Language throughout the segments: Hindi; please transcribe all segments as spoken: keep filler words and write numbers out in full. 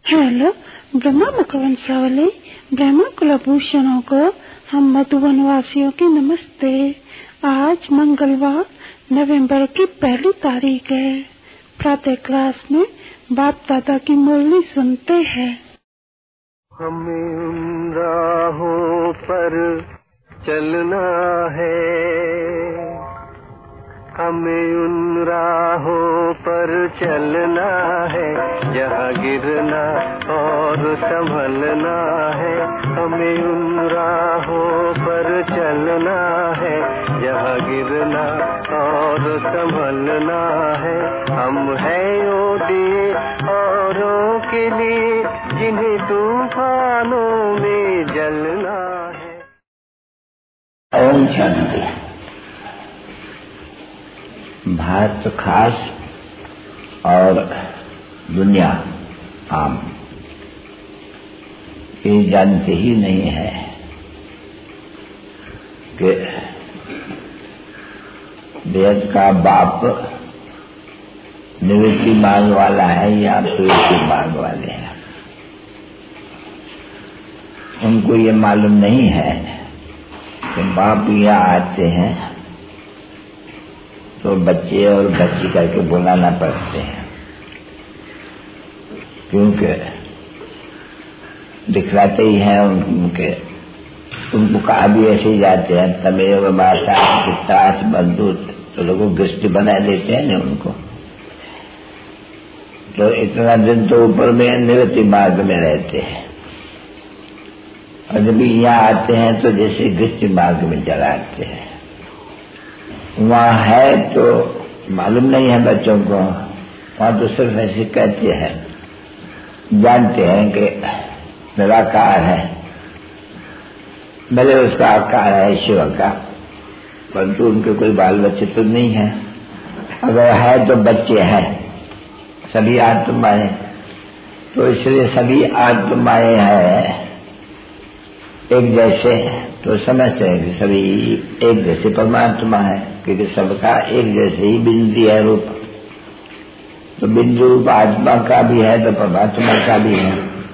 हेलो ब्रह्मा मुखवंशावली ब्रह्मा कुलभूषणों को हम मधुबन वासियों की नमस्ते। आज मंगलवार नवंबर की पहली तारीख है। प्रातः क्लास में बाप दादा की मुरली सुनते हैं। हमें उन राहों पर चलना है, हमें उन राहों पर चलना है, जहाँ गिरना और संभलना है। हमें उन राहों पर चलना है, जहाँ गिरना और संभलना है। हम हैं योद्धे औरों के लिए, जिन्हें तूफानों में जलना है। ओम शांति। भारत खास और दुनिया आम ये जानते ही नहीं है कि वेद का बाप निवृत्ति मार्ग वाला है या प्रवृत्ति मार्ग वाले हैं। उनको ये मालूम नहीं है कि बाप यहाँ आते हैं तो बच्चे और बच्ची करके बुलाना पड़ते हैं, क्योंकि दिखलाते ही हैं उनके उनको कहा भी ऐसे ही जाते हैं तमेव माता पिता बंधु, तो लोगों दृष्टि बना देते हैं ना उनको। तो इतना दिन तो ऊपर में निवृत्ति मार्ग में रहते हैं, और जब यहाँ आते हैं तो जैसे दृष्टि मार्ग में चलाते हैं। वहाँ है तो मालूम नहीं है बच्चों को, वहाँ तो सिर्फ ऐसे कहते हैं, जानते हैं कि निराकार है, भले उसका आकार है शिव का, परंतु उनके कोई बाल बच्चे तो नहीं है। अगर है तो बच्चे हैं, सभी आत्माएं, तो इसलिए सभी आत्माएं हैं एक जैसे, तो समझते हैं कि सभी एक जैसे परमात्मा है, क्योंकि सबका एक जैसे ही बिंदु है रूप। तो बिंदु रूप आत्मा का भी है तो परमात्मा का भी है।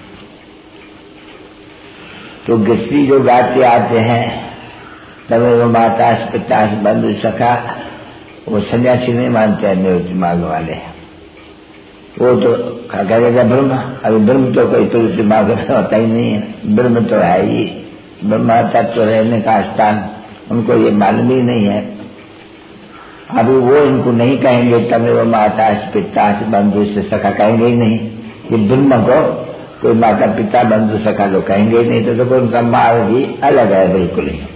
तो गिस्ती जो गाते आते हैं तब वो माता पिता बंधु सखा, वो सन्यासी नहीं मानते हैं निवृत्ति मार्ग वाले। वो तो कहेगा ब्रह्म, अभी ब्रह्म तो कोई प्रवृत्ति मार्ग में होता ही नहीं है। ब्रह्म तो है ही ब्रह्मा तत्व रहने का स्थान, उनको ये मालूम ही नहीं है। अभी वो इनको नहीं कहेंगे तब वो माता पिता बंधु से सखा कहेंगे ही नहीं। ये ब्रह्म को कोई माता पिता बंधु सखा तो कहेंगे ही नहीं, तो, तो उनका मार्ग ही अलग है बिल्कुल ही।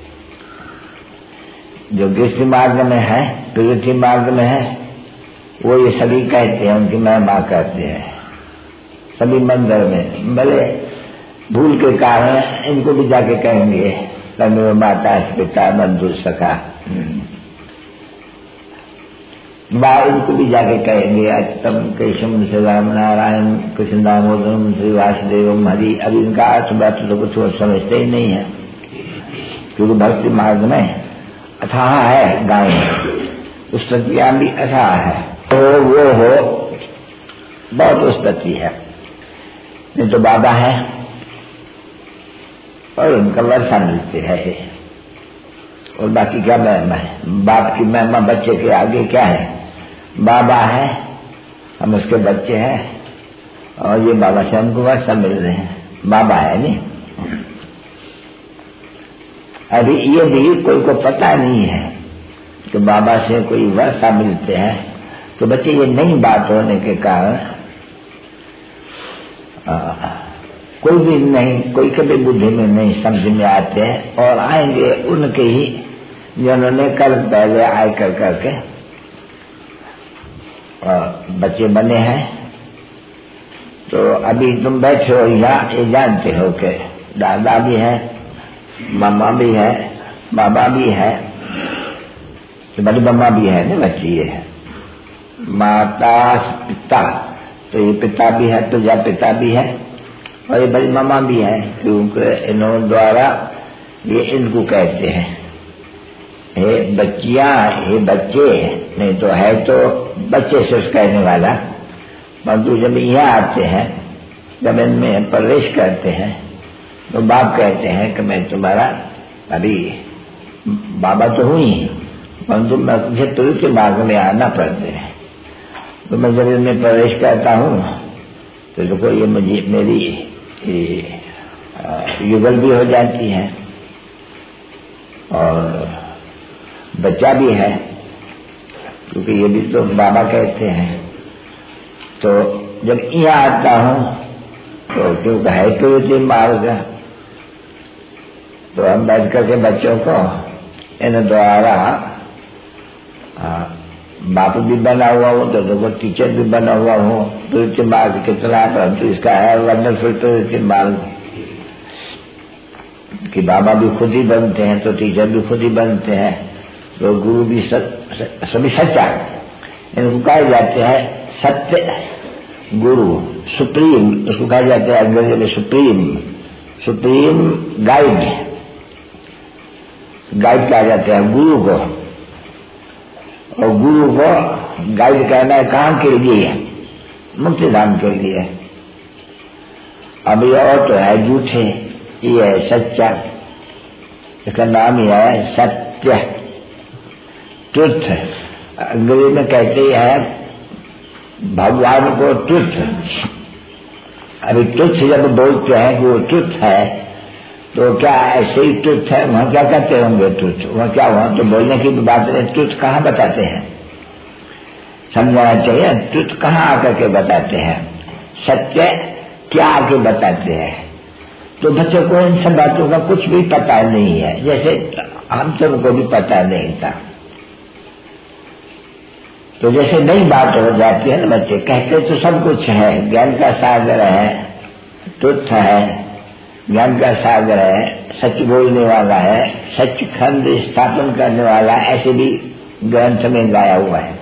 जो गृहस्थी मार्ग में है, प्रवृत्ति मार्ग में है, वो ये सभी कहते हैं, उनकी महिमा करते हैं सभी मंदिर में। भले भूल के कारण इनको भी जाके कहेंगे तमेव माता पिता बंधु सखा, बा इनको भी जाके कहेंगे अच्युतम केशवम श्री राम नारायण कृष्ण दामोदरम श्री वासुदेवम हरि। अब इनका अर्थ बात तो कुछ वो समझते ही नहीं है, क्योंकि भक्ति मार्ग में अथाह है गाय, उस सत्या भी अथाह है, तो वो हो बहुत उस्तति है। नहीं तो बाबा है और उनका वर्षा मिलते है, और बाकी क्या महिमा है। बाप की महिमा बच्चे के आगे क्या है। बाबा है, हम उसके बच्चे हैं, और ये बाबा से हमको वर्षा मिल रहे हैं। बाबा है नहीं। अभी ये भी कोई को पता नहीं है कि बाबा से कोई वर्षा मिलते हैं, तो बच्चे ये नई बात होने के कारण कोई भी नहीं, कोई कभी बुद्धि में नहीं समझ में आते हैं, और आएंगे उनके ही जिन्होंने कल पहले आए कर करके बच्चे बने हैं। तो अभी तुम बैठे हो यहाँ, ये जानते हो कि दादा भी है, मामा भी है, बाबा भी है, तो बड़ी मम्मा भी है ना बच्ची ये है, माता पिता, तो ये पिता भी है, तुझा पिता भी है, और ये बड़ी मामा भी है, क्योंकि इन्हों द्वारा ये इनको कहते हैं हे बच्चियां, हे बच्चे, नहीं तो है तो बच्चे से कहने वाला। परंतु जब यहाँ आते हैं जब इनमें प्रवेश करते हैं तो बाप कहते हैं कि मैं तुम्हारा अभी बाबा तो हुई परंतु मुझे प्रवृत्ति मार्ग में आना पड़ते हैं। तो मैं जब इनमें प्रवेश करता हूँ तो देखो ये मुझे मेरी युगल भी हो जाती है और बच्चा भी है, क्योंकि ये भी तो बाबा कहते हैं। तो जब यहाँ आता हूँ तो क्योंकि है प्रवृत्ति मार्ग, तो हम बैठ करके बच्चों को इन द्वारा बाप भी बना हुआ हो तो देखो टीचर भी बना हुआ हो, प्रवृत्ति मार्ग कितना, परंतु इसका है वंडरफुल प्रवृत्ति मार्ग कि बाबा भी खुद ही बनते हैं तो टीचर भी खुद ही बनते हैं, तो गुरु भी सभी सच्चा, इनको कहा जाते हैं सत्य गुरु, सुप्रीम, उसको कहा जाता है अंग्रेजी में सुप्रीम, सुप्रीम गाइड, गाइड कहा जाता है गुरु को। और गुरु को गाइड कहना है कहाँ के लिए, मुक्ति धाम के लिए। अब ये और तो है झूठे, ये है सच्चा, इसका नाम ही है सत्य, ट्रुथ। अंग्रेजी में कहते हैं भगवान को ट्रुथ। अभी ट्रुथ जब बोलते हैं कि वो ट्रुथ है तो क्या ऐसे ही ट्रुथ है, वहां क्या कहते होंगे ट्रुथ, वहां क्या हुआ तो बोलने की बात है, ट्रुथ कहाँ बताते हैं, समझाना चाहिए ट्रुथ कहाँ आकर के बताते हैं, सत्य क्या आके बताते हैं। तो बच्चों को इन सब बातों का कुछ भी पता नहीं है, जैसे हम सबको भी पता नहीं था। तो जैसे नई बात हो जाती है ना, बच्चे कहते तो सब कुछ है, ज्ञान का सागर है, ट्रुथ है, ज्ञान का सागर है, सच बोलने वाला है, सच खंड स्थापन करने वाला, ऐसे भी ग्रंथ में गाया हुआ है।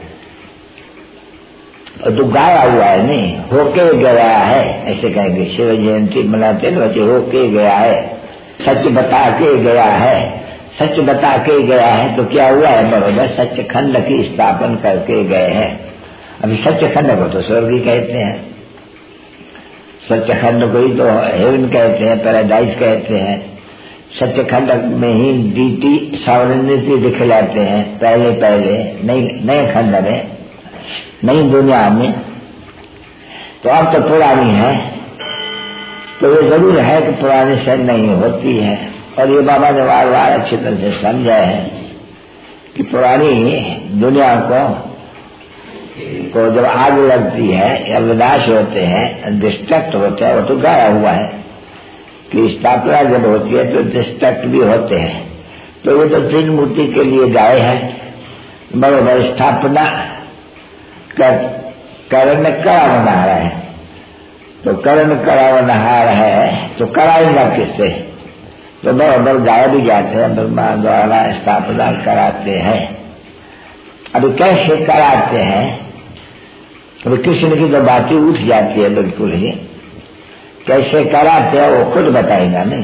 और तो गाया हुआ है नहीं, होके गया है, ऐसे कहेंगे। शिव जयंती मनाते हैं बच्चे, होके गया है, सच बता के गया है, सच बता के गया है तो क्या हुआ है, बरोबर सच खंड की स्थापन करके गए हैं। अभी सच खंड को तो स्वर्ग ही कहते हैं, सच्चखंड को ही तो हेवन कहते हैं, पैराडाइज कहते हैं। सच्चखंड में ही डीटी सावरण्यति दिखलाते हैं पहले पहले नई नए खंड में, नई दुनिया में। तो अब तो पुरानी है, तो ये जरूर है कि पुरानी से नहीं होती है। और ये बाबा ने बार बार अच्छी तरह से समझा है कि पुरानी दुनिया को को जब आग लगती है या विनाश होते हैं, डिस्ट्रक्ट होते हैं, वो तो गाया हुआ है कि स्थापना जब होती है तो डिस्ट्रक्ट भी होते हैं। तो ये तो तीन मूर्ति के लिए गाय है, बराबर स्थापना कर, करण करावनहार है। तो करण करावनहार है तो कराएगा किससे, तो बराबर गाय भी जाते हैं, ब्रह्मा द्वारा स्थापना कराते हैं। अभी कैसे कराते हैं, अभी कृष्ण की तो बातें उठ जाती है बिल्कुल ही, कैसे कराते हैं वो खुद बताएगा नहीं,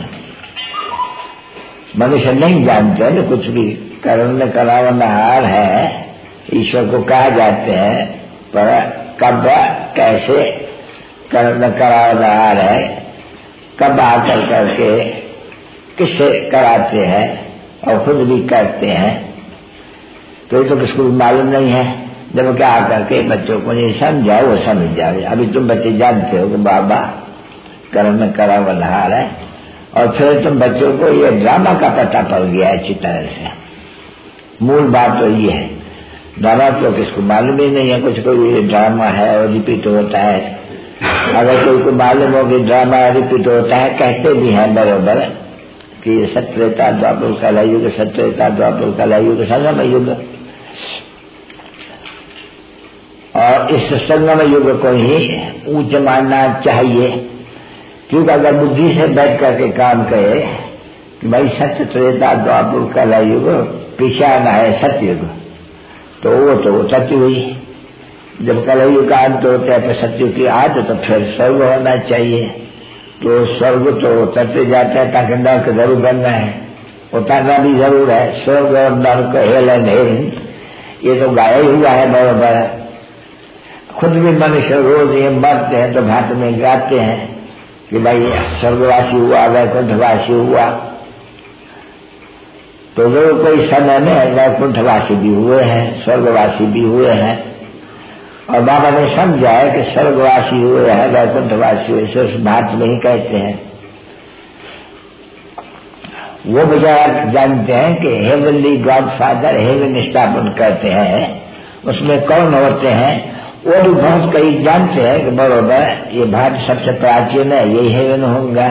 मनुष्य नहीं जानते ना कुछ भी। करण करावनहार है, ईश्वर को कहा जाते हैं, पर कब कैसे करण करावनहार है, कब आकर करके किससे कराते हैं और खुद भी करते हैं, तो ये तो किसको भी मालूम नहीं है। जब क्या आकर के बच्चों को ये समझाओ वो समझ जाए। अभी तुम बच्चे जानते हो कि बाबा कर्म करावनहार है, और फिर तुम बच्चों को ये ड्रामा का पता पड़ गया अच्छी तरह से। मूल बात तो ये है, ड्रामा तो किसको मालूम ही नहीं है, कुछ कोई ड्रामा है और रिपीट होता है। अगर कोई को मालूम हो कि ड्रामा रिपीट होता है, कहते भी हैं बरोबर कि सत्यता द्वापर कला युग, सत्यता द्वापर कला युग, संगम युग। और इस संगम युग को ही ऊंच मानना चाहिए, क्योंकि अगर बुद्धि से बैठ करके काम करे कि भाई सत्य त्रेता द्वापर कला युग पिछाना है सतयुग, तो वो तो सत्य हुई। जब कलयुग का अंत होता है तो सत्य की आद, तो फिर स्वर्ग होना चाहिए। तो स्वर्ग तो तत्व जाता है ताकि नर्क जरूर बनना है, उतारना भी जरूर है। स्वर्ग और नर्क हेलन हेलन ये तो गाया ही हुआ है बराबर। खुद भी मनुष्य रोज ये मरते हैं तो भात में गाते हैं कि भाई स्वर्गवासी हुआ, वैकुंठवासी हुआ, तो जरूर कोई समय में वैकुंठवासी भी हुए हैं, स्वर्गवासी भी हुए हैं। और बाबा ने समझा है कि स्वर्गवासी हुए हैं, वैकुंठवासी हुए, इसे उस भात में ही कहते हैं। वो बेचारा जानते हैं कि हेवनली गॉड फादर हेवन स्थापन करते हैं, उसमें कौन होते हैं वो भी बहुत कई जानते हैं कि बरोबर ये भारत सबसे प्राचीन है, यही हेवन होगा।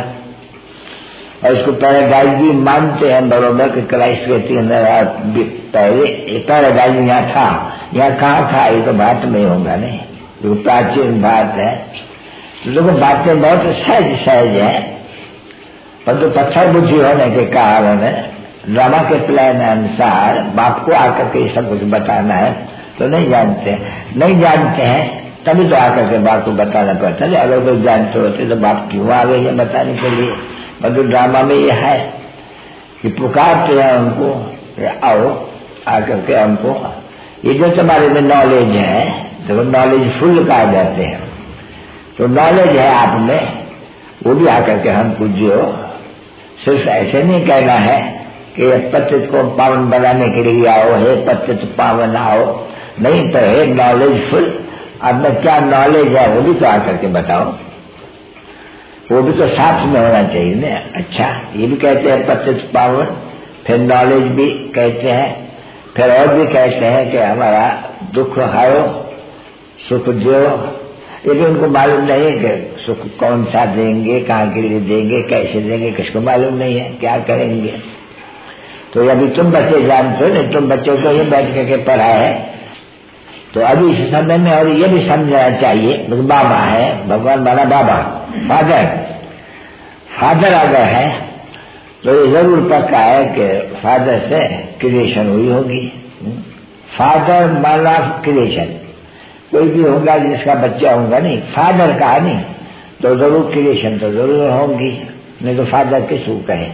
और इसको पैराडाइज भी मानते हैं बरोबर कि क्राइस्ट के तीन हजार पहले पैराडाइज यहाँ था, यहाँ कहाँ था, ये तो भारत में ही होगा नहीं, जो प्राचीन भारत है। तो देखो बातें बहुत सहज सहज है, परंतु पत्थर बुद्धि होने के कारण ड्रामा के प्लान अनुसार बाप को आकर के सब कुछ बताना है तो नहीं जानते नहीं जानते हैं तभी तो आकर के बाप को बताना पड़ता है। अगर कोई जानते होते तो बाप क्यों आ गए हैं बताने के लिए। परंतु ड्रामा में ये है कि पुकारते हैं उनको, आओ आकर के हमको ये जो तुम्हारे में नॉलेज है, तो नॉलेज फुल कहा जाते हैं, तो नॉलेज है आप में, वो भी आकर के हमको जो सिर्फ ऐसे नहीं कहना है कि पतित को पावन बनाने के लिए आओ, हे पतित पावन आओ, नहीं तो है नॉलेजफुल। अब में क्या नॉलेज है वो भी तो आकर के बताओ, वो भी तो साथ में होना चाहिए ना। अच्छा, ये भी कहते हैं पतित पावन, फिर नॉलेज भी कहते हैं, फिर और भी कहते हैं कि हमारा दुख हरो सुख दो। ये भी उनको मालूम नहीं है कि सुख कौन सा देंगे, कहाँ के लिए देंगे, कैसे देंगे, किसको मालूम नहीं है, क्या करेंगे। तो अभी तुम बच्चे जानते हो नहीं, तुम बच्चों को ये बैठ करके पढ़ा है, तो अभी इस समय में और ये भी समझना चाहिए बाबा है, भगवान माना बाबा, फादर फादर अगर है तो ये जरूर पक्का है कि फादर से क्रिएशन हुई होगी। फादर माना क्रिएशन, कोई भी होगा जिसका बच्चा होगा नहीं, फादर कहा नहीं तो जरूर क्रिएशन तो जरूर होगी, नहीं तो फादर किसको कहे,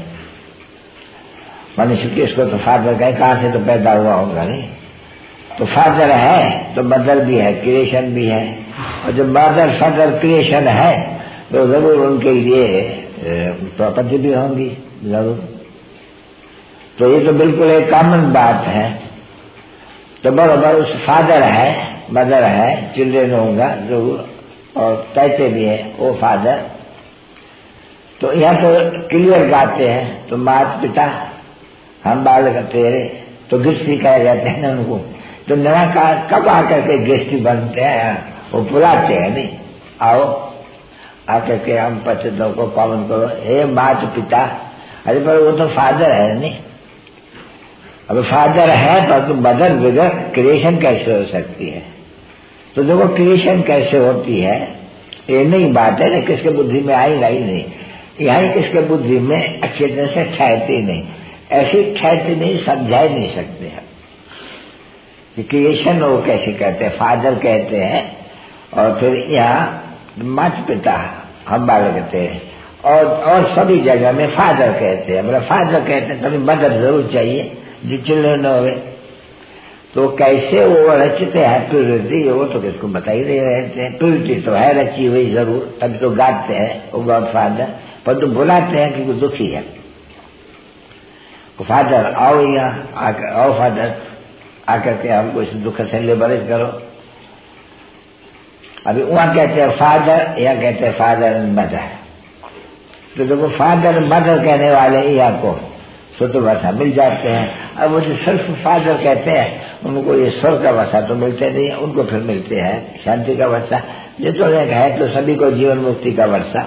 मनुष्य किसको तो फादर कहे, कहाँ से तो पैदा हुआ होगा नहीं। तो फादर है तो मदर भी है, क्रिएशन भी है, और जब मदर फादर क्रिएशन है तो जरूर उनके लिए प्रॉपर्टी भी होंगी जरूर। तो ये तो बिल्कुल एक कॉमन बात है। तो बराबर उस फादर है, मदर है, चिल्ड्रेन होगा जरूर, और कहते भी है वो फादर। तो यहाँ तो क्लियर गाते हैं, तो माता पिता हम बालक तेरे, तो गिस्ती कहे जाते हैं ना उनको। तो नया का कब आकर के गिस्ती बनते हैं, वो बुलाते हैं नहीं, आओ आकर के हम पतितों को पावन करो, हे माता पिता। अरे पर वो तो फादर है नहीं, अब फादर है पर तो मदर बगैर क्रिएशन कैसे हो सकती है। तो देखो क्रिएशन कैसे होती है ये नहीं बात है ना, किसके बुद्धि में आएगा ही नहीं, यहाँ किसके बुद्धि में अच्छी तरह से ठहरती नहीं, ऐसी ठहरती नहीं, समझा ही नहीं सकते हैं कि क्रिएशन वो कैसे कहते हैं, फादर कहते हैं। और फिर यहाँ माता पिता हम बालक कहते हैं, और और सभी जगह में फादर कहते हैं, मतलब फादर कहते हैं तभी मदर जरूर चाहिए जी चिल्ड्रन हो गए। तो कैसे वो रचते हैं प्यूरिटी, वो तो किसको बता ही नहीं रहते हैं। प्यूरिटी तो है रची हुई जरूर, तभी तो गाते हैं वो गॉड फादर, पर तो बुलाते हैं कि वो दुखी है, फादर आओ यहाँ आकर, आओ फादर आकर के हमको इस दुख से लिबरेट करो। अभी वहां कहते हैं फादर, यहाँ कहते हैं फादर एंड मदर। तो देखो फादर मदर कहने वाले यहाँ को शुद्ध भाषा मिल जाते हैं। अब वो जो सिर्फ फादर कहते हैं उनको ये स्वर का भाषा तो मिलते नहीं है, उनको फिर मिलते हैं शांति का वर्षा। जितने है तो सभी को जीवन मुक्ति का वर्षा,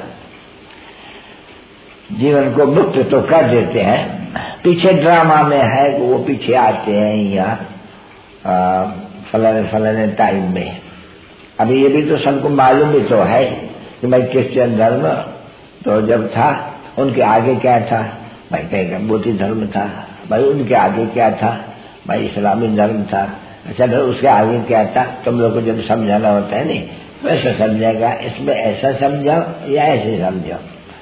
जीवन को मुक्त तो कर देते हैं। पीछे ड्रामा में है कि वो पीछे आते हैं यहाँ फलाने फलाने टाइम में। अभी ये भी तो सबको मालूम भी तो है कि भाई क्रिश्चियन धर्म तो जब था उनके आगे क्या था, भाई कहेगा बौद्ध धर्म था, भाई उनके आगे क्या था, भाई इस्लामी धर्म था। अच्छा फिर उसके आगे क्या था, तुम लोग को जब समझाना होता है नहीं वैसे समझेगा, इसमें ऐसा समझाओ या ऐसे समझाओ।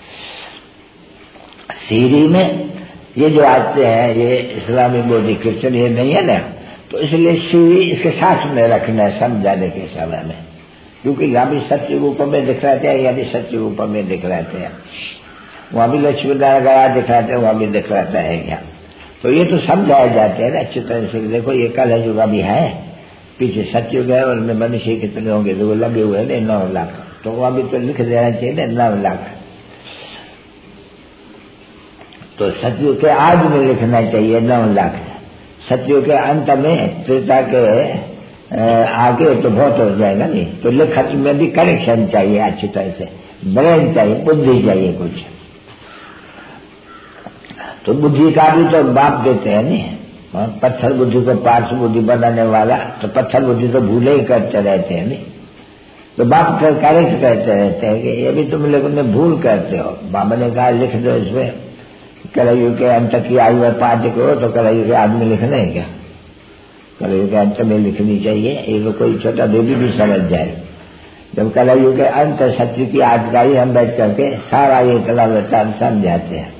सीरी में ये जो आते हैं ये इस्लामी बौद्ध क्रिश्चियन ये नहीं है ना, तो इसलिए सीरी इसके साथ में रखना है समझाने के समय में। क्योंकि यहाँ भी सत्य रूप में दिख रहे थे, यहाँ भी सत्य रूप में दिख रहे थे, वहां भी लक्ष्मी नारायण गया दिख रहे थे, वहां भी दिख रहता है यहाँ। तो ये तो समझाए जाते हैं ना अच्छी तरह से। देखो ये कल है युग अभी है, पीछे सत्युग है, और उनमें मनुष्य कितने होंगे, तो वो लगे हुए हैं नौ लाख, तो वहां भी तो लिख देना चाहिए ना नौ लाख। तो सत्युग के आदि में लिखना चाहिए नौ लाख, सत्युग के अंत में त्रेता के आगे तो बहुत हो जाएगा नहीं। तो लिखत में भी करेक्शन चाहिए अच्छी तरह से, ब्रेन चाहिए, बुद्धि चाहिए कुछ। तो बुद्धि का भी तो बाप देते हैं नहीं, पत्थर बुद्धि को पार्श्व बुद्धि बनाने वाला, तो पत्थर बुद्धि तो भूले ही करते रहते हैं नहीं, तो बाप करेक्ट करते रहते हैं कि ये भी तुम लोगों ने भूल करते हो। बाबा ने कहा लिख दो इसमें कलयुग के अंत की आयु पाठ करो, तो कलयुग के आदमी लिखना है क्या? कलयुग के अंत में लिखनी चाहिए, ये तो कोई छोटा बेबी भी समझ जाए। जब कलयुग के अंत सत्य की आजगाही हम बैठ करके सारा ये कला वृत्तांत समझाते हैं।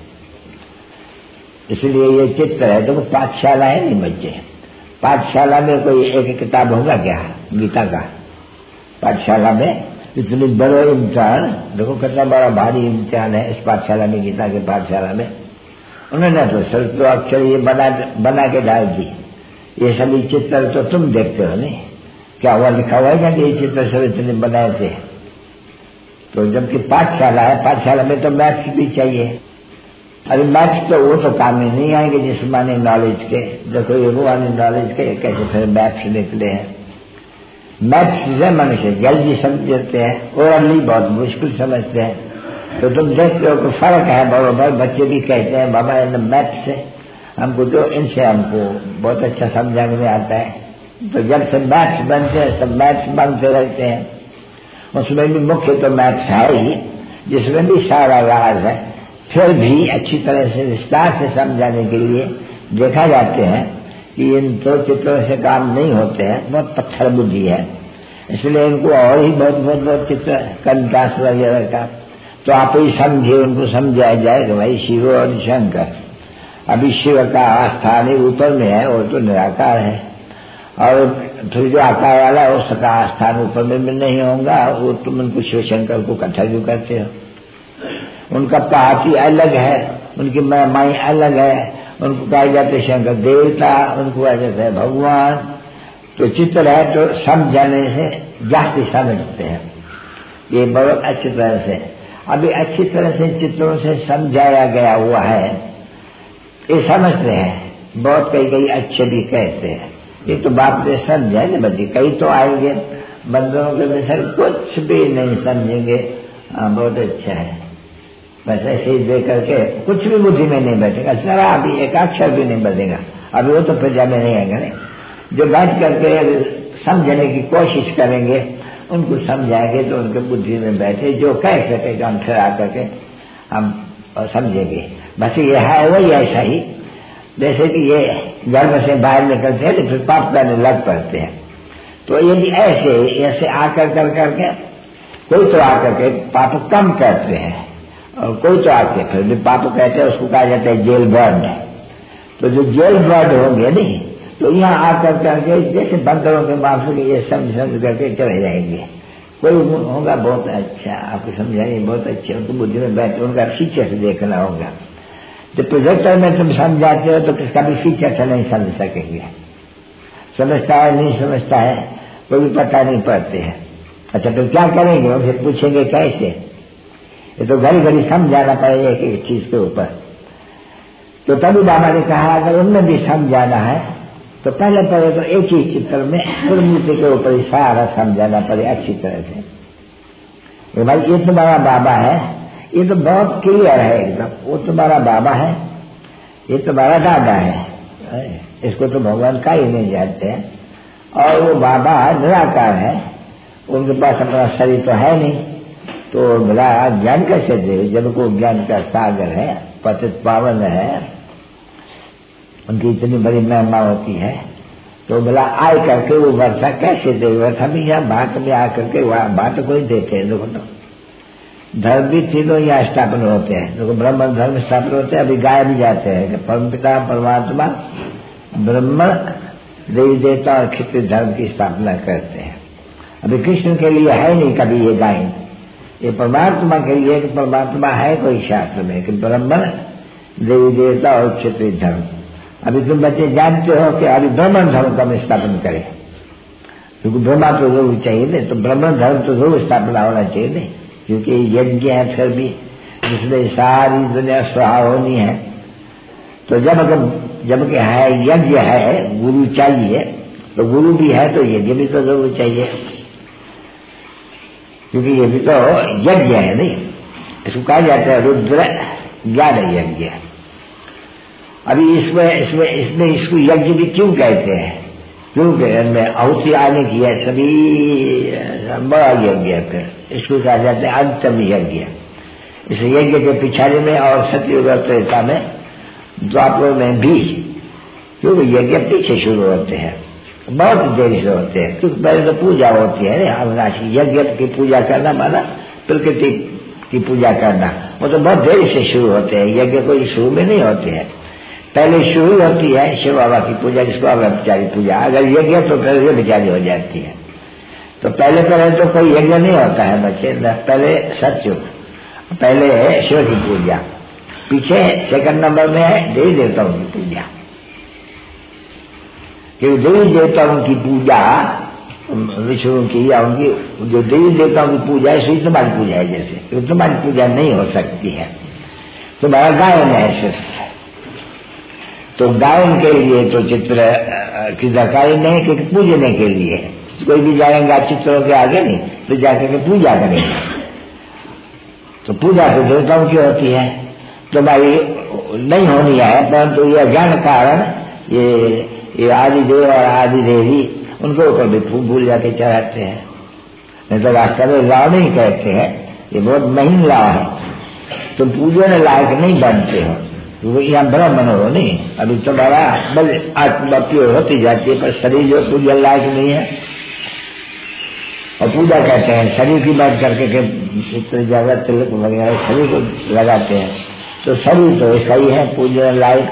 इसलिए ये चित्र है। तो पाठशाला है नहीं बच्चे, पाठशाला में कोई एक किताब होगा क्या गीता का? पाठशाला में इतनी बड़े इम्तिहान, देखो कितना बड़ा भारी इम्तिहान है इस पाठशाला में, गीता के पाठशाला में। उन्होंने तो सिर्फ तो अक्षर ये बना बना के डाल दी, ये सभी चित्र तो तुम देखते हो नहीं, क्या हुआ लिखा हुआ है क्या कि ये चित्र सब इतने बनाए थे? तो जबकि पाठशाला है, पाठशाला में तो मैथ्स भी चाहिए। अरे मैथ्स तो वो तो काम में नहीं आएंगे जिस माने नॉलेज के। देखो ये वो वाले नॉलेज के कैसे फिर मैथ्स निकले हैं। मैथ्स से मनुष्य जल्दी समझते हैं, ओरली बहुत मुश्किल समझते हैं। तो तुम देखते हो कि फर्क है बराबर। बच्चे भी कहते हैं बाबा इन मैथ्स से हमको तो इनसे हमको बहुत अच्छा समझाने में आता है। तो जब से मैथ्स बनते हैं सब मैथ्स बनते रहते हैं, उसमें भी मुख्य तो मैथ्स है ही, जिसमें भी सारा राज है। फिर भी अच्छी तरह से विस्तार से समझाने के लिए देखा जाते हैं कि इन दो चित्रों से काम नहीं होते हैं, बहुत पत्थर बुद्धि है, इसलिए इनको और ही बहुत बहुत बहुत चित्र कंटास वगैरह का। तो आप ही समझे, उनको समझाया जाए कि भाई शिव और शंकर, अभी शिव का स्थान ही ऊपर में है, वो तो निराकार है, और फिर जो आकार वाला है उसका स्थान ऊपर में नहीं होगा। वो तुम उनको शिव शंकर को इकट्ठा क्यों करते हो? उनका पार्टी अलग है, उनकी महिमाएं अलग है। उनको कहा जाते शंकर देवता, उनको कहा जाता है भगवान। तो चित्र है तो समझाने से जाति समझते हैं ये बहुत अच्छी तरह से। अभी अच्छी तरह से चित्रों से समझाया गया हुआ है, ये समझते हैं। बहुत कई कई अच्छे भी कहते हैं, ये तो बाप ने समझा ना बच्चे। कई तो आएंगे बंदरों के मिसल कुछ भी नहीं समझेंगे, हाँ बहुत अच्छा है, बस ऐसे ही दे करके कुछ भी बुद्धि में नहीं बैठेगा, जरा अभी एक अक्षर भी नहीं बचेगा। अभी वो तो प्रजा में नहीं आएगा। नहीं जो बैठ करके समझने की कोशिश करेंगे, उनको समझाएंगे तो उनके बुद्धि में बैठे, जो कह सकेगा हम फिर आकर के हम समझेंगे। बस ये है वही ऐसा ही, जैसे कि ये गर्भ से बाहर निकलते हैं तो फिर पाप करने लग पड़ते हैं। तो यदि ऐसे ऐसे आकर कर करके कोई तो आकर के पाप कम करते हैं, और कोई तो आके फिर भी पाप कहते हैं, उसको कहा जाता है जेल बर्ड। तो जो जेल बर्ड होंगे नहीं, तो यहाँ आकर करके जैसे बंदरों के माफी ये समझ समझ करके चले जाएंगे। कोई होगा बहुत अच्छा, आपको समझाएंगे बहुत अच्छे, उनको बुद्धि में बैठे, उनका फीचर से देखना होगा। जब प्रोजेक्टर में तुम समझाते हो तो किसका भी फीचर से नहीं समझ सकेंगे। समझता है नहीं समझता है कोई भी पता नहीं पड़ते हैं। अच्छा तो क्या करेंगे, उनसे पूछेंगे कैसे? ये तो घड़ी घड़ी समझाना पड़ेगा एक एक चीज के ऊपर। तो तभी बाबा ने कहा अगर उनमें भी समझाना है तो पहले पहले तो एक ही चित्र में मूर्ति के ऊपर सारा समझाना पड़े अच्छी तरह से। ये भाई ये तुम्हारा बाबा है, ये तो बहुत क्लियर है एकदम, वो तुम्हारा बाबा है, ये तुम्हारा दादा है, इसको तो भगवान का ही नहीं जानते हैं। और वो बाबा निराकार है, उनके पास अपना शरीर तो है नहीं, तो भला ज्ञान कैसे दे जब को ज्ञान का सागर है, पतित पावन है, उनकी इतनी बड़ी महिमा होती है। तो भला आए करके वो वर्षा कैसे दे? वर्षा भी यहाँ भाट में आकर के भाट को ही देते हैं। देखो तो धर्म भी तीनों यहाँ स्थापन होते हैं। देखो ब्रह्म धर्म स्थापन होते हैं, अभी गाय भी जाते हैं कि परमपिता परमात्मा ब्रह्म देवी देवता और क्षत्रिय धर्म की स्थापना करते हैं। अभी कृष्ण के लिए है नहीं कभी ये गायन, ये परमात्मा के लिए कि परमात्मा है कोई शास्त्र में कि ब्राह्मण देवी देवता और क्षत्रिय धर्म। अभी तुम बच्चे जानते हो कि अभी ब्राह्मण धर्म का स्थापन करें, क्योंकि ब्रह्मा तो जरूर चाहिए थे, तो ब्राह्मण धर्म तो जरूर स्थापना होना चाहिए थे, क्योंकि यज्ञ है फिर भी जिसमें सारी दुनिया स्वाहा होनी है। तो जब अगर जब कि है यज्ञ है, गुरु चाहिए, तो गुरु भी है तो यज्ञ भी तो जरूर चाहिए, क्योंकि ये भी तो यज्ञ है नहीं। इसको कहा जाता है रुद्र ज्ञान यज्ञ। अभी इसमें इसमें इसमें इसको यज्ञ भी क्यों कहते हैं? क्योंकि इनमें आहुति आने की है, सभी बड़ा यज्ञ है, फिर इसको कहा जाता है अंतम यज्ञ। इस यज्ञ के पिछाड़ी में और सतयुग त्रेता में द्वापर में भी, क्योंकि यज्ञ पीछे शुरू होते हैं, बहुत देरी से होते हैं, क्योंकि पहले तो पूजा होती है ना अविनाशी। यज्ञ की पूजा करना माना प्रकृति की पूजा करना, वो तो बहुत देरी से शुरू होते हैं। यज्ञ कोई शुरू में नहीं होते हैं, पहले शुरू होती है शिव बाबा की पूजा, जिसको अव्यभिचारी पूजा। अगर यज्ञ तो फिर व्यभिचारी हो जाती है। तो पहले पहले तो कोई यज्ञ नहीं होता है बच्चे, पहले सतयुग, पहले है शिव की पूजा, पीछे सेकंड नंबर में है देवी देवताओं की पूजा। क्योंकि देवी देवताओं की पूजा विष्णु की या उनकी जो देवी देवताओं की पूजा है सो तुम्हारी पूजा है, जैसे तुम्हारी पूजा नहीं हो सकती है। तुम्हारा गायन है सिर्फ, तो गायन के लिए तो चित्र की दरकारी नहीं, क्योंकि पूजने के लिए कोई भी जाएगा चित्रों के आगे नहीं तो जाकर के पूजा करेंगे। तो पूजा तो देवताओं की होती है, तुम्हारी नहीं होनी है, परंतु यह ज्ञान कारण ये ये आदि देव और आदि देवी उनको ऊपर भी फूल भूल जाके चढ़ाते हैं। नहीं तो वास्तव में लाभ नहीं कहते हैं, ये बहुत महीन लाभ है। तुम पूजन लायक नहीं बनते हो, वो यहाँ ब्राह्मण हो नहीं, अभी तुम्हारा बल आत्मा प्योर होती जाती है, पर शरीर जो पूजन लायक नहीं है। और पूजा कहते हैं शरीर की बात करके के चित्र ज्यादा तिलक वगैरह शरीर को लगाते हैं, तो शरीर तो सही है पूजन लायक।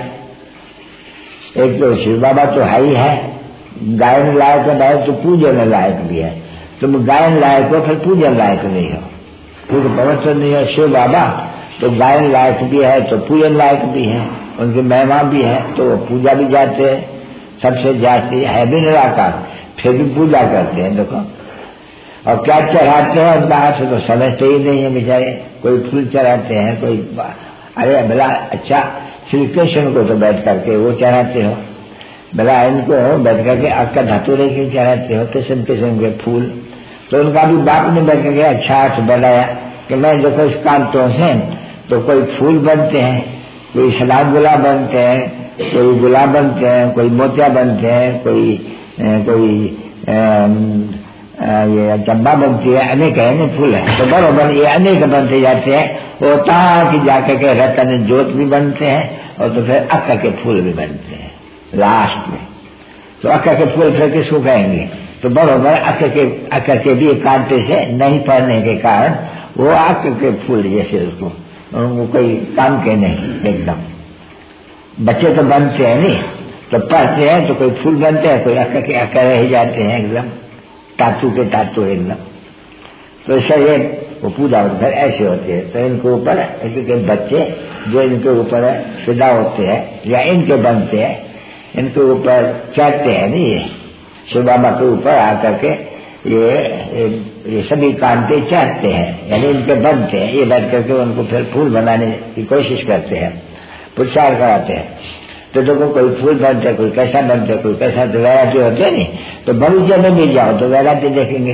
एक तो शिव बाबा तो है ही है, गायन लायक है तो पूजन लायक भी है। तुम गायन लायक हो फिर पूजन लायक नहीं हो, क्योंकि पवित्र नहीं है शिव बाबा, तो गायन लायक भी है तो पूजन लायक भी है, उनकी महिमा भी है, तो वो पूजा भी जाते हैं, सबसे जाती है भी निराकार, फिर भी पूजा करते हैं। देखो और क्या चढ़ाते हैं उनका हाथ तो समझते ही नहीं है बेचारे। कोई फूल चढ़ाते हैं, कोई अरे भला अच्छा श्री कृष्ण को तो बैठ करके वो चढ़ाते हो, भला इनको बैठ करके अक्का धतूरे क्यों चढ़ाते हो, किस्म किस्म के फूल। तो उनका भी बाप ने बैठ करके अच्छा हाथ बनाया कि मैं देखो इस कांतों से तो कोई फूल बनते हैं, कोई सलाद गुलाब बनते हैं, कोई गुलाब बनते हैं, कोई मोतिया बनते हैं, कोई ए, कोई ए, ये चंबा बनती है, अनेक अनेक फूल है। तो बरोबर ये अनेक बनते जाते हैं, वो ताकि जाकर के रतन जोत भी बनते हैं, और तो फिर अक्का के फूल भी बनते हैं लास्ट में। तो अक्का के फूल फिर किसको कहेंगे? तो बरोबर अक्का के अक्का के भी कांटे से नहीं पड़ने के कारण वो अक्का के फूल जैसे उसको उनको कोई काम के नहीं। एकदम बच्चे तो बनते हैं नहीं, तो पढ़ते हैं तो कोई फूल बनते हैं, कोई अक्का के अक्का रह जाते हैं, एकदम तातू के तातू एकदम। तो ये वो पूजा फिर ऐसे होते हैं। तो इनके ऊपर क्योंकि बच्चे जो इनके ऊपर फिदा होते हैं या इनके बनते हैं, इनके ऊपर चढ़ते हैं नहीं, ये शिव बाबा के ऊपर आकर के ये ये सभी कांटे चढ़ते हैं, यानी इनके बनते हैं। ये बैठ करके उनको फिर फूल बनाने की कोशिश करते हैं, प्रचार कराते हैं। तो देखो कोई फूल बनते हैं, कोई कैसा बनते हैं, कोई कैसा, तो वैरायटी होते है नहीं। तो बगीचे में भी जाओ तो वैरायटी देखेंगे।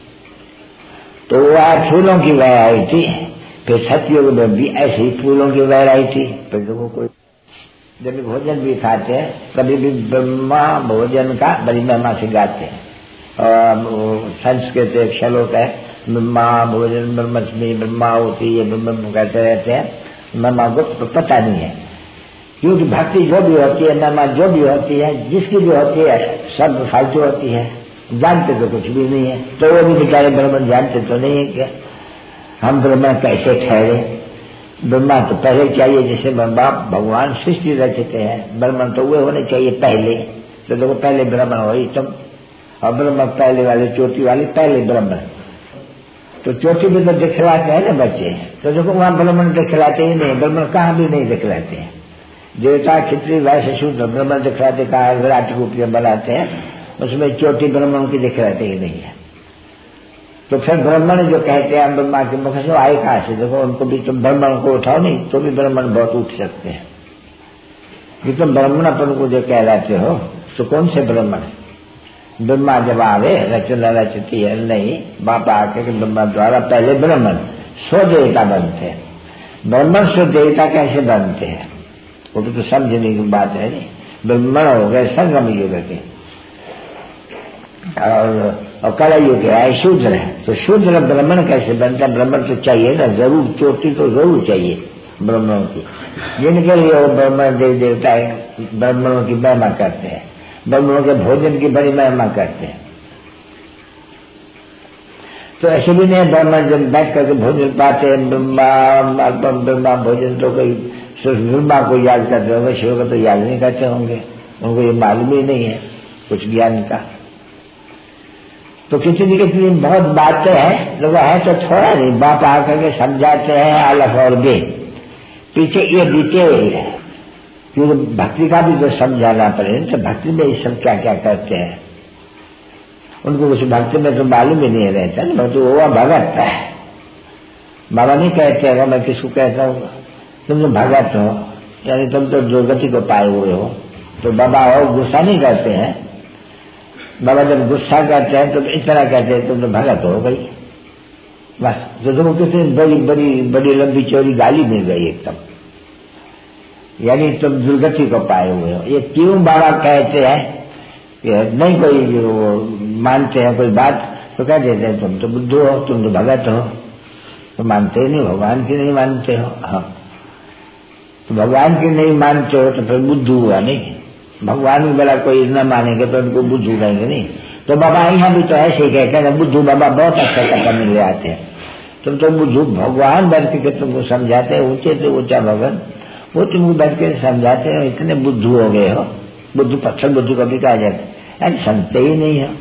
तो वह फूलों की वैरायटी, फिर सतयुग में भी ऐसी फूलों की वैरायटी। तो देखो कोई जब भोजन भी खाते हैं, कभी भी ब्रह्मा भोजन का बड़ी महिमा से गाते हैं। और संस्कृत एक श्लोक है, ब्रह्मा भोजन ब्रह्मस्मि ब्रह्मा होती है, ब्रह्म कहते रहते हैं। महिमा को पता नहीं है, क्योंकि भक्ति जो भी होती है, महिमा जो भी होती है, जिसकी भी होती है, सब फालतू होती है, जानते तो कुछ भी नहीं है। तो वो भी बेचारे ब्रह्म जानते तो नहीं है क्या हम ब्रह्म कैसे ठहरे। ब्रह्मा तो पहले चाहिए, जैसे ब्रह्मा भगवान सृष्टि रचते हैं, ब्रह्म तो वे होने चाहिए पहले। तो देखो पहले ब्रह्म हो ही तुम, और ब्रह्म पहले वाले, चोटी वाले पहले ब्रह्म। तो चोटी में तो दिखलाते हैं ना बच्चे, तो देखो वहां ब्राह्मण दिखलाते ही नहीं, ब्राह्मण कहाँ भी नहीं दिखलाते हैं। देवता खिचड़ी वैसे शूद्र ब्राह्मण दिखलाते कहा विराट रूपियां बनाते हैं, उसमें चोटी ब्राह्मण की दिखलाते ही नहीं है। तो फिर ब्राह्मण जो कहते हैं ब्रह्मा के मुख से आए कहाँ से? देखो उनको भी तुम ब्राह्मण को उठाओ नहीं तो भी ब्राह्मण बहुत उठ सकते हैं। कि तुम ब्राह्मणपन को जो कहलाते हो तो कौन से ब्राह्मण? ब्रह्मा जब आवे रचना रचती है नहीं, बापा आके कि ब्रह्मा द्वारा पहले ब्राह्मण सौ देवता बनते हैं। ब्राह्मण सौ देवता कैसे बनते हैं वो तो, तो समझने की बात है नहीं। ब्राह्मण हो गए संगम युग के, और, और कला युग के आए शूद्र है, तो शूद्र ब्राह्मण कैसे बनता है? ब्राह्मण तो चाहिए ना, जरूर चोटी तो जरूर चाहिए ब्राह्मणों की, जिनके लिए वो ब्राह्मण देव देवता ब्राह्मणों की महिमा करते हैं, ब्राह्मणों के भोजन की बड़ी महिमा करते हैं। तो ऐसे भी नहीं ब्राह्मण जब बैठ करके भोजन पाते हैं, ब्रह्मा ब्रह्मा भोजन तो कोई ब्रह्मा को याद करते होंगे, शिव को तो याद नहीं करते होंगे, उनको ये मालूम ही नहीं है कुछ ज्ञान का। तो कितनी कितनी बहुत बातें हैं, लोग है तो थोड़ा नहीं, बाप आकर के समझाते हैं अलग और बे, पीछे ये डिटेल है, क्योंकि भक्ति का भी तो समझाना पड़ेगा। तो भक्ति में ये सब क्या क्या करते हैं, उनको कुछ भक्ति में तो मालूम ही नहीं रहता ना, तो वो भगत है। बाबा नहीं कहते हैं, मैं किसको कहता हूँ तुम तो भगत हो, यानी तुम तो दुर्गति को पाए हुए हो। तो बाबा और गुस्सा नहीं करते हैं, बाबा जब गुस्सा करते हैं तो इतना कहते हैं तुम तो भगत हो गई बस। तो तुमको कितनी बड़ी बड़ी बड़ी लंबी चौड़ी गाली मिल गई एकदम, यानी तुम दुर्गति को पाए हुए हो। ये क्यों बाबा कहते हैं कि नहीं कोई वो मानते हैं कोई बात तो कह देते हैं तुम तो बुद्धू हो, तुम तो भगत हो, तो मानते ही नहीं, भगवान की नहीं मानते हो। हाँ, तो भगवान की नहीं मानते हो तो फिर बुद्धू हुआ नहीं। भगवान भी बड़ा कोई न मानेंगे तो उनको बुद्धू कहेंगे नहीं। तो बाबा यहाँ भी तो ऐसे ही कहते हैं बुद्धू बाबा बहुत अच्छा कथा मिल ले आते हैं, तुम तो बुद्धू भगवान बैठ के तुमको समझाते हैं, ऊंचे से ऊंचा भगवान वो तुमको बैठ के समझाते हैं, इतने बुद्धू हो गए हो। बुद्धू पत्थर बुद्धू कभी कहा जाता है, समझते ही नहीं है।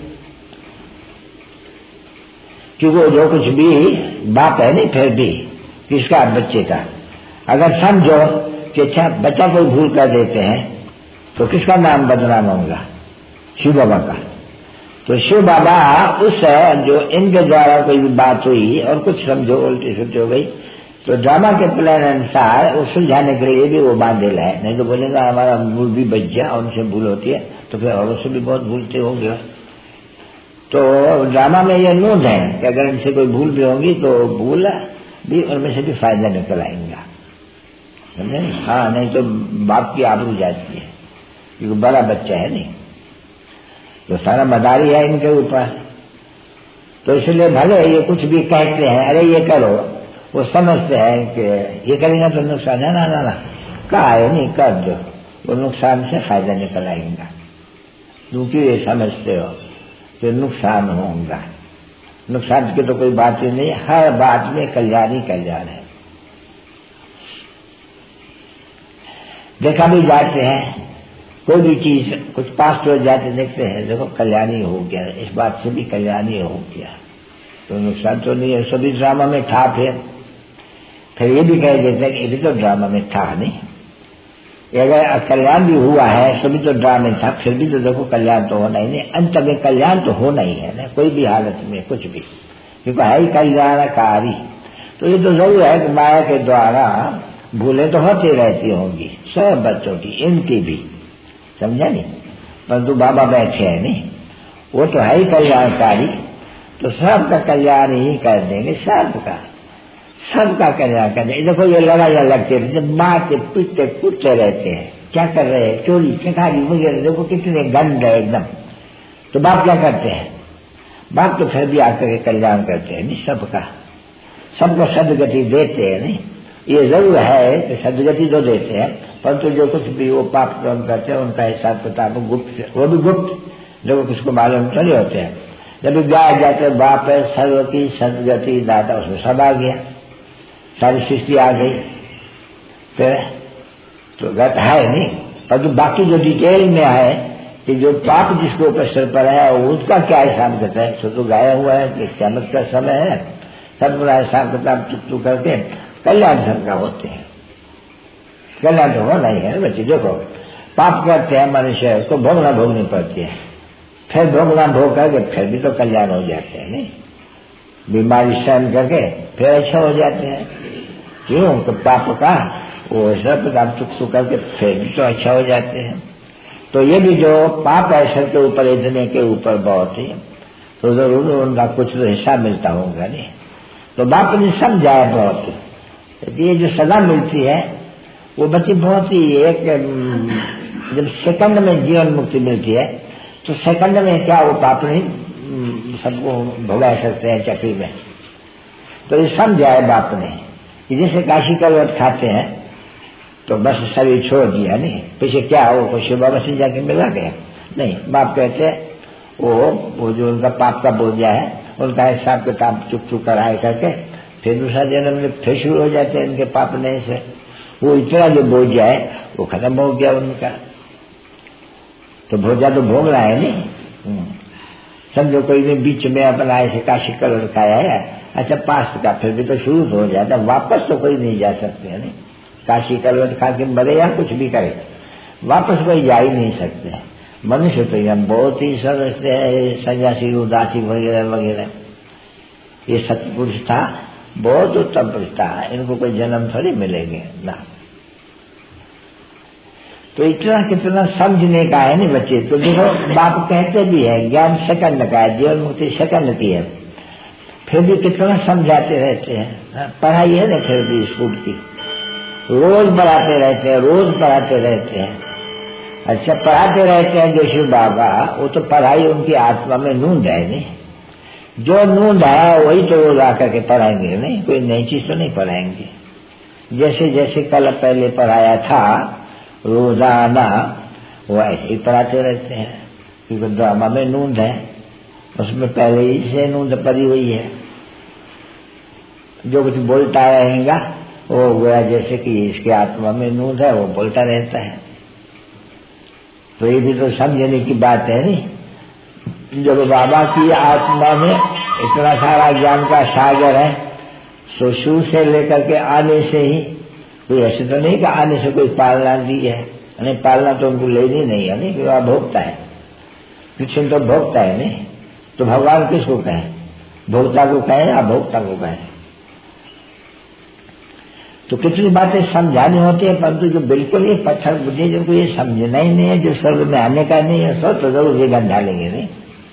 क्योंकि वो जो कुछ भी बाप है नहीं, फिर भी किसका बच्चे का अगर समझो कि अच्छा बच्चा कोई भूल कर देते हैं तो किसका नाम बदनाम होगा? शिव बाबा का। तो शिव बाबा उस जो इनके द्वारा कोई भी बात हुई और कुछ समझो उल्टी सुलटी हो गई तो ड्रामा के प्लान अनुसार वो सुलझाने के लिए भी वो बांधेल है, नहीं तो बोलेगा हमारा भूल भी बच गया, उनसे भूल होती है तो फिर औरों से भी बहुत भूलते होंगे। तो ड्रामा में ये नोट है कि अगर इनसे कोई भूल भी होगी तो भूल भी उनमें से भी फायदा निकल आएगा, समझे? हाँ, नहीं तो बाप की आबरू जाती है, क्योंकि बड़ा बच्चा है नहीं, तो सारा मदारी है इनके ऊपर। तो इसलिए भले ये कुछ भी कहते हैं, अरे ये करो, वो समझते हैं कि ये करेंगे तो नुकसान है, ना ना ना कहा है नहीं कर दो, वो नुकसान से फायदा निकल आएगा। क्योंकि ये समझते हो कि नुकसान होगा, नुकसान की तो कोई बात ही नहीं, हर बात में कल्याण ही कल्याण है। देखा भी जाते हैं कोई भी चीज कुछ पास हो जाते देखते हैं, देखो कल्याण ही हो गया, इस बात से भी कल्याण ही हो गया, तो नुकसान तो नहीं है। सभी ड्रामा में था, फिर फिर ये भी कह देते हैं कि ये भी तो ड्रामा में था नहीं, अगर कल्याण भी हुआ है सभी तो ड्रामा में था, फिर भी तो देखो कल्याण तो होना ही नहीं, अंत में कल्याण तो होना ही है ना, कोई भी हालत में कुछ भी, क्योंकि है ही कल्याणकारी। तो ये तो जरूर है कि माया के द्वारा भूलें तो होती रहती होंगी सब बच्चों की, इनकी भी, समझा नहीं? परंतु बाबा बैठे हैं नहीं, वो तो है ही कल्याणकारी, तो सबका कल्याण ही कर देंगे, सबका सबका कल्याण कर देंगे। देखो ये लड़ाइयाँ लगते रहते, मारते पीटते कूदते रहते हैं, क्या कर रहे हैं? चोरी चिकारी वगैरह, देखो कितने गंद है एकदम। तो बाप क्या करते हैं? बाप तो फिर भी आकर के कल्याण करते हैं नहीं, सबका, सबको सदगति देते हैं नहीं। ये जरूर है कि सदगति तो देते हैं, परंतु जो कुछ भी वो पाप कर्म करते हैं उनका हिसाब किताब गुप्त से, वो भी गुप्त, जो किसको मालूम तो नहीं होते हैं। जब गाया जाते बाप है सर्व की सदगति दाता, उसमें सब आ गया, सारी सृष्टि आ गई, फिर तो गत है नहीं। परंतु बाकी जो डिटेल में है कि जो पाप जिसके ऊपर सिर पर है उसका क्या हिसाब करता है। सो तो गाया हुआ है कि क़यामत का समय है, सब बुरा हिसाब किताब चुप चुप करके कल्याण सबका होते हैं। कल्याण तो होना ही है बच्चे। देखो पाप करते हैं मनुष्य, उसको भोगना भोगनी पड़ती है, फिर भोगना भोग करके फिर भी तो कल्याण हो जाते हैं। नहीं, बीमारी सहन करके फिर अच्छा हो जाते हैं। क्यों? तो पाप का वो सब किताब चुप चुप करके फिर भी तो अच्छा हो जाते हैं। तो ये भी जो पाप है सर के ऊपर इतने के ऊपर बहुत ही, तो जरूर उनका कुछ तो हिस्सा मिलता होगा। नहीं तो बाप ने समझा है बहुत। ये जो सजा मिलती है वो बच्ची बहुत ही एक, जब सेकंड में जीवन मुक्ति मिलती है तो सेकंड में क्या वो पाप नहीं सबको भोगा सकते हैं चक्री में। तो ये समझा है बाप ने कि जैसे काशी का व्रत खाते हैं तो बस शरीर छोड़ दिया, नहीं पीछे क्या हो कोई शिव बाबा से जाके मिला गया। नहीं, बाप कहते हैं वो वो जो उनका पाप का बोझा है उनका हिसाब किताब चुप चुप कराए करके फिर दूसरा जन्म में फिर शुरू हो जाते हैं इनके पाप नहीं से। वो इतना जो बोझा है वो खत्म हो गया उनका। तो बोझा तो भोग रहा है। नहीं समझो कोई ने बीच में अपना ऐसे काशी कलर खाया है, अच्छा पास का फिर भी तो शुरू हो जाता, वापस तो कोई नहीं जा सकते है। नहीं काशी कलवट खा के मरे या कुछ भी करे वापस कोई जा ही नहीं सकते। मनुष्य तो यहाँ बहुत ही समझते हैं, सन्यासी उदासी वगैरह वगैरह, ये सतपुरुष था, बहुत उत्तम पुरुष था, इनको कोई जन्म थोड़ी मिलेंगे ना। तो इतना कितना समझने का है नहीं बच्चे। तो देखो बाप कहते भी है ज्ञान सेकंड का है, जीवन मुक्ति सेकंड की है, फिर भी कितना समझाते रहते हैं। पढ़ाई है ना फिर भी स्कूल की रोज पढ़ाते रहते हैं, रोज पढ़ाते रहते हैं। अच्छा पढ़ाते रहते हैं जो शिव बाबा, वो तो पढ़ाई उनकी आत्मा में नूंद है। नहीं जो नूंद है वही तो रोज आकर के पढ़ाएंगे, नहीं कोई नई चीज तो नहीं पढ़ाएंगे। जैसे जैसे कल पहले पढ़ाया था रोजाना वो ऐसे ही पढ़ाते रहते हैं, क्योंकि ड्रामा में नूंद है, उसमें पहले ही से नूंद पड़ी हुई है। जो कुछ बोलता रहेगा वो गोया जैसे कि इसके आत्मा में नूंद है, वो बोलता रहता है। तो ये भी तो समझने की बात है। नहीं जब बाबा की आत्मा में इतना सारा ज्ञान का सागर है, सो शुरू से लेकर के आने से ही कोई ऐसे तो नहीं कि आने से कोई पालना दी है, नहीं पालना तो उनको लेनी नहीं है। नहीं कि वह भोगता है, कृष्ण तो भोगता है। नहीं तो भगवान किसको कहें, भोक्ता को कहें या भोक्ता को कहें। तो कितनी बातें समझानी होती है, परंतु जो बिल्कुल ये पत्थर बुद्धि जिनको ये समझना ही नहीं है, जो स्वर्ग में आने का नहीं है, सो तो जरूर विघन डालेंगे। नहीं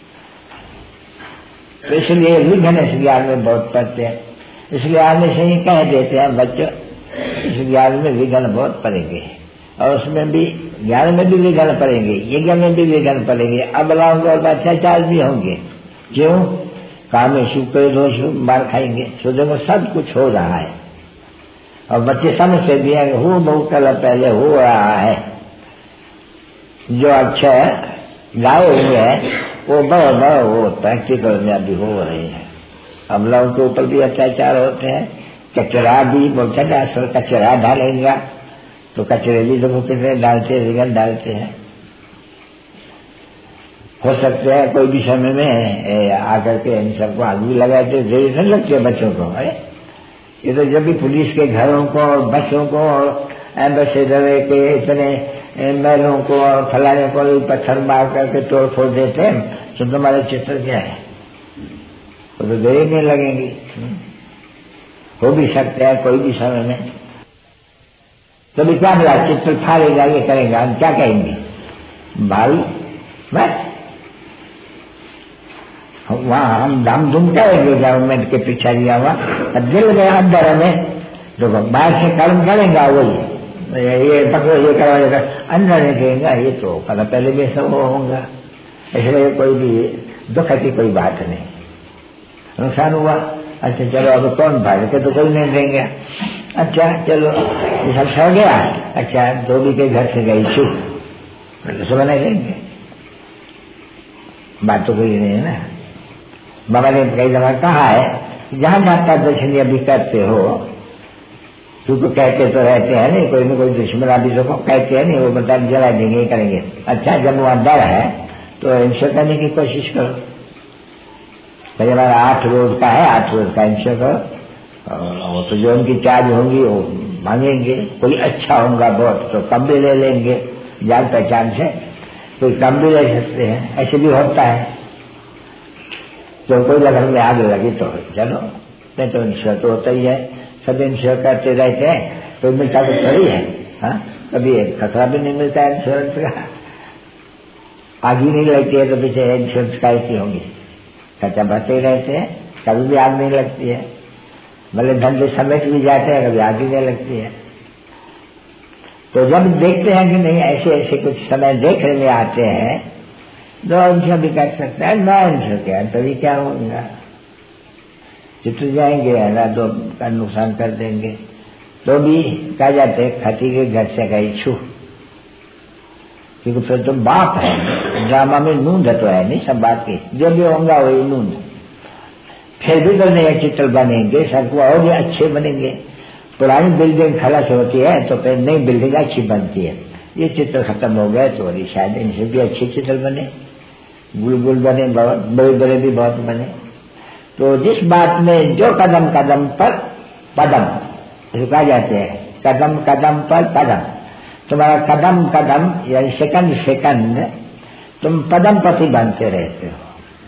तो इसलिए विघन इस ज्ञान में बहुत पड़ते हैं, इसलिए आने से ही कह देते हैं बच्चों इस ज्ञान में विघन बहुत पड़ेंगे, और उसमें भी ज्ञान में भी विघन पड़ेंगे, यज्ञ में भी विघन पड़ेंगे, अबलाओं और अत्याचार भी होंगे। क्यों? कामेशु क्रोधोषु मार खाएंगे। सो देखो सब कुछ हो रहा है और बच्चे समझते भी है हो बहुत कल पहले हो रहा है। जो अक्षर गाए हुए हैं वो बड़ा बड़ा वो प्रैक्टिकल में अभी हो रहे हैं। अबलाओं के ऊपर भी अत्याचार होते हैं, कचरा भी बोलते हैं असल कचरा डालेंगे तो कचरे भी लोगों कितने डालते हैं, विघन डालते हैं। हो सकते हैं कोई भी समय में आकर के इन सबको आग भी लगाए तो जरूरी नहीं लगती है बच्चों को। अरे ये तो जब भी पुलिस के घरों को और बसों को और एम्बेसडर के इतने महलों को और फलाने को पत्थर मार करके तोड़ फोड़ देते हैं, तो तुम्हारे चित्र क्या है, वो तो देर नहीं लगेंगी। हो भी सकते हैं कोई भी समय में। तो भी क्या मिला, चित्र फाड़ेगा ये करेगा, हम क्या कहेंगे भाई बस वहाँ हम धाम धूम करेंगे गवर्नमेंट के पीछे दिया हुआ, दिल में अंदर में जो बाहर से कर्म करेगा वही ये पकड़ो ये करवा देगा, अंदर नहीं कहेगा ये तो पता पहले भी सब होगा। इसलिए कोई भी दुख की कोई बात नहीं, नुकसान हुआ अच्छा चलो अब कौन भाग के तो कोई नहीं देंगे, अच्छा चलो ये सब सड़ गया, अच्छा धोबी के घर से गई चुप तो सब नहीं देंगे, बात तो कोई नहीं है ना। बाबा ने कई दफा कहा है जहां माता दर्शन अभी करते हो क्योंकि कहते तो रहते हैं नहीं, कोई न कोई दुश्मन आदि को कहते हैं नहीं, वो बता जला देंगे, ये करेंगे। अच्छा, जब वहां डर है तो इंश्योर करने की कोशिश करो। भाई हमारा आठ रोज का है, आठ रोज का इंश्योर करो। वो तो जो उनकी चार्ज होंगी वो मांगेंगे। कोई अच्छा होगा बहुत तो कम भी ले लेंगे, जान पहचान से कोई कम भी ले सकते हैं, ऐसे भी होता है। जो कोई लगन में आग लगी तो चलो, नहीं तो इंश्योर तो होता ही है, सब इंश्योर करते रहते हैं, तो मिलता तो थोड़ी है। हाँ, कभी एक खतरा भी नहीं मिलता है इंश्योरेंस का। आग ही नहीं लगती है तो पीछे इंश्योरेंस का ही होंगी, खर्चा भरते ही रहते हैं, कभी भी आग नहीं लगती है। भले धंधे समेट भी जाते हैं, कभी आग ही नहीं लगती है। तो जब देखते हैं कि नहीं ऐसे ऐसे कुछ समय देखने में आते हैं, दो इंश्योर भी कर सकता है, नौ इंश्योर क्या तभी क्या होगा, जित जाएंगे ना दो का नुकसान कर देंगे। तो भी कहा जाते खती के घर से गई छू, क्योंकि फिर तो बाप है, ड्रामा में नूंद तो है नहीं सब बात की, जो भी होगा वही नूंद। फिर भी तो नए चित्र बनेंगे, सबको और अच्छे बनेंगे। पुरानी बिल्डिंग खलास होती है तो फिर नई बिल्डिंग अच्छी बनती है। ये चित्र खत्म हो गए तो शायद इनसे भी अच्छे चित्र बने, बुलबुल बने, बड़े बड़े भी बहुत बने। तो जिस बात में जो कदम कदम पर पदम रुका जाते हैं, कदम कदम पर पदम, तुम्हारा कदम कदम यानी सेकंड सेकंड तुम पदम पति बनते रहते हो।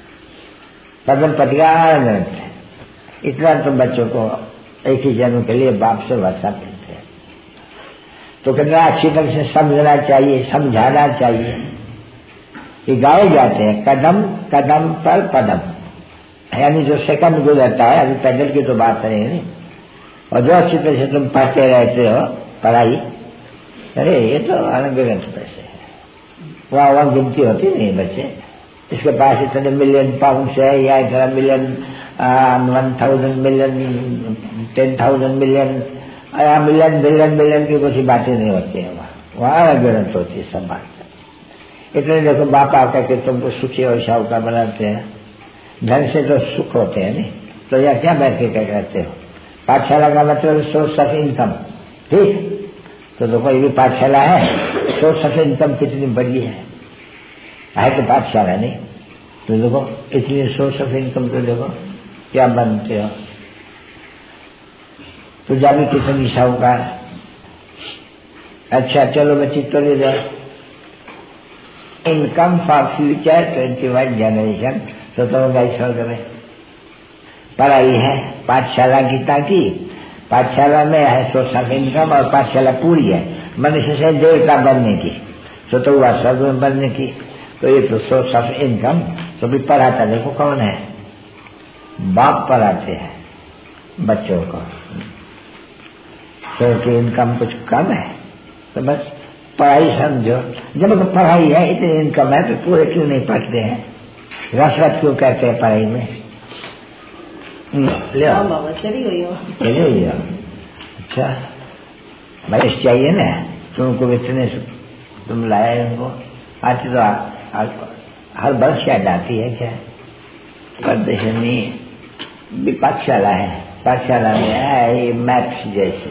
पदम पति का आनंद इतना तुम बच्चों को एक ही जन्म के लिए बाप से वर्षा मिलते हैं। तो कितना अच्छी तरह से समझना चाहिए, समझाना चाहिए। ये गाए जाते हैं कदम कदम पर पदम, यानी जो सेकंड गुजरता है, अभी पैदल की तो बात करेंगे नहीं, और जो अच्छी तरह से तुम पढ़ते रहते हो पढ़ाई, अरे ये तो अनगिनत पैसे है, वहाँ वहाँ गिनती होती नहीं बच्चे, इसके पास इतने मिलियन पाउंड है या इतना million one thousand million ten thousand million या मिलियन बिलियन मिलियन की कुछ बातें नहीं होती है वहाँ, वहाँ अनगिनत होती है सब बात। इतने देखो बाप आकर के तुमको सुखी और शाहूकार बनाते हैं, धन से तो सुख होते हैं नहीं, तो यह क्या बैठ के क्या करते हो। पाठशाला का मतलब सोर्स ऑफ इनकम, ठीक, तो देखो ये भी पाठशाला है, सोर्स ऑफ इनकम कितनी बड़ी है, है तो पाठशाला नहीं, तो देखो इतनी सोर्स ऑफ इनकम तो देखो क्या बनते हो। तो जाने कितनी शाहूकार। अच्छा चलो बच्ची तो ले जाओ, income for future twenty one generation, तो तो गाइस में पढ़ाई है पाठशाला गीता की, पाठशाला में है सोर्स ऑफ इनकम, और पाठशाला पूरी है मनुष्य से देवता बनने की, तो तो हुआ स्वर्ग में बनने की। तो ये तो सोर्स ऑफ इनकम तो भी पढ़ाता देखो कौन है, बाप पढ़ाते हैं बच्चों को। तो कि इनकम कुछ कम है तो बस पढ़ाई समझो, जब तो पढ़ाई है इतनी इनकम है तो पूरे क्यों नहीं पढ़ते हैं, रसरत क्यों कहते हैं पढ़ाई में। ले आओ चली हुई हो, चली हुई हो। अच्छा भाई चाहिए ना तुमको, इतने तुम लाए उनको, आती तो आ, आ, हर वर्ष शायद आती है क्या प्रदर्शनी भी पाठशाला है, पाठशाला में है ये मैथ्स जैसे।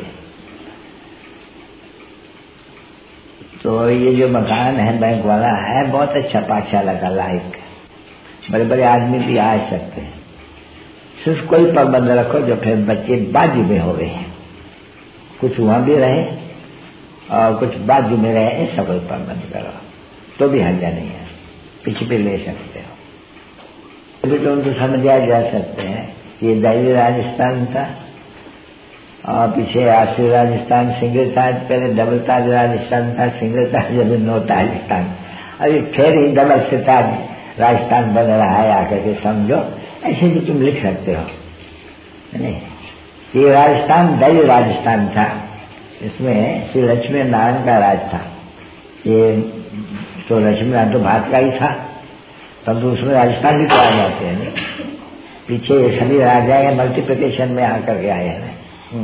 तो ये जो मकान है बैंक वाला है बहुत अच्छा पाठशाला का लायक, बड़े बड़े आदमी भी आ सकते हैं, सिर्फ कोई पाबंद रखो जो फिर बच्चे बाजू में हो गए हैं, कुछ वहां भी रहे और कुछ बाजू में रहे, ऐसा कोई पाबंद करो तो भी हर्जा नहीं है, पीछे पे ले सकते हो। अभी तो उनको समझा जा सकते हैं कि ये दैवी राजस्थान था और पीछे आसुर राजस्थान सिंगल ताज, पहले डबल ताज राजस्थान था, सिंगल ताज अभी नो राजस्थान, अभी फिर ही डबल से ताज राजस्थान बन रहा है, आकर के समझो, ऐसे भी तुम लिख सकते हो। नहीं ये राजस्थान दैवी राजस्थान था, इसमें श्री लक्ष्मी नारायण का राज था, ये तो लक्ष्मी नारायण तो भारत का ही था, तब तो उसमें राजस्थान भी कहा जाते हैं नहीं, पीछे सभी राजा मल्टीप्लिकेशन में आकर के आए हैं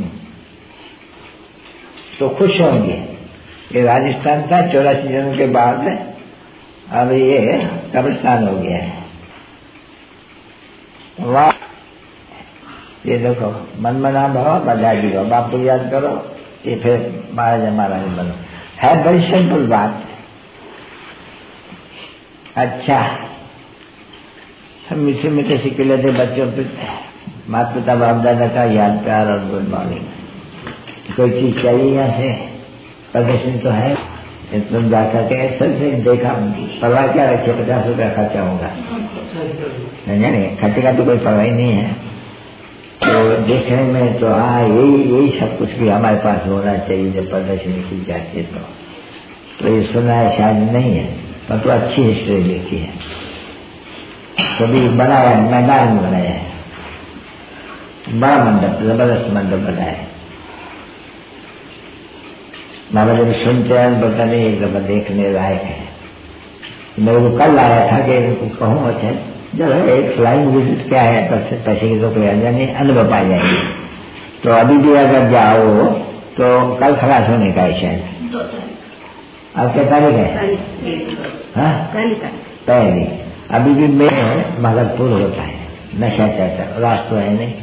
तो खुश होंगे। ये राजस्थान था चौरासी जन्म के बाद, अब ये कब्रिस्तान हो गया है। वाह ये देखो मन मना भाव बधाई दी हो, बाप को याद करो, ये फिर महाराज महाराज बनो। है बड़ी सिंपल बात। अच्छा, हम मीठे मीठे सिक्के लेते बच्चों पे, माता पिता बाप दादा का याद प्यार और गुड मॉर्निंग। कोई चीज चाहिए यहाँ से प्रदर्शन तो है, तुम जा सके सब से देखा, परवाह क्या रखे, पचास रुपया खर्चा होगा, नहीं नहीं खर्चे का तो कोई परवाह नहीं है। तो देखने में तो हाँ यही यही सब कुछ भी हमारे पास होना चाहिए जब प्रदर्शनी की जाती है। तो, तो ये सुना है शायद नहीं है, पर तो अच्छी हिस्ट्री लिखी है। कभी बनाया मैदान में बनाया है, बड़ा मंडप, जबरदस्त मंडप बनाया है। बाबा जब सुनते हैं पता नहीं एक दफा देखने लायक है। मेरे को कल आया था कि इनको कहूँ अच्छा जब एक फ्लाइंग विजिट क्या है, पैसे की तो कोई अंदर नहीं, अनुभव पाई जाएगी। तो अभी भी अगर जाओ तो कल खलास होने का है शायद। अब क्या तारीख है? हाँ पहली। अभी भी में मगरपुर होता है, नशा चाहता, रास्ता है नहीं,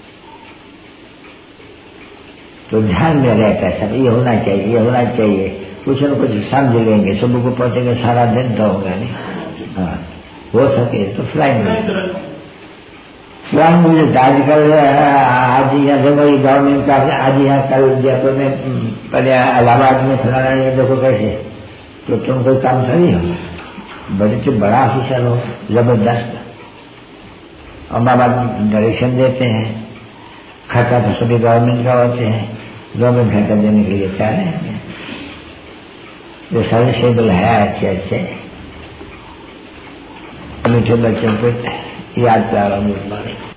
तो ध्यान में रहता है सब, ये होना चाहिए ये होना चाहिए, कुछ न कुछ समझ लेंगे, सुबह को पहुंचेंगे सारा दिन तो होगा नहीं। हाँ हो सके तो फ्लाइंग फ्लाइंग मुझे आजकल आज यहाँ देखो ये गवर्नमेंट का आज यहाँ कल जयपुर में इलाहाबाद में फलाना ये देखो कैसे, तो तुम कोई काम सही हो, बड़े तो बड़ा ऑफिसर हो जबरदस्त, और माँ बाप डायरेक्शन देते हैं, खर्चा तो सभी गवर्नमेंट का होते हैं, गवर्नमेंट खर्चा देने के लिए तैयार है। जो सर्विसेबल है अच्छे अच्छे मीठे बच्चों को याद प्यार और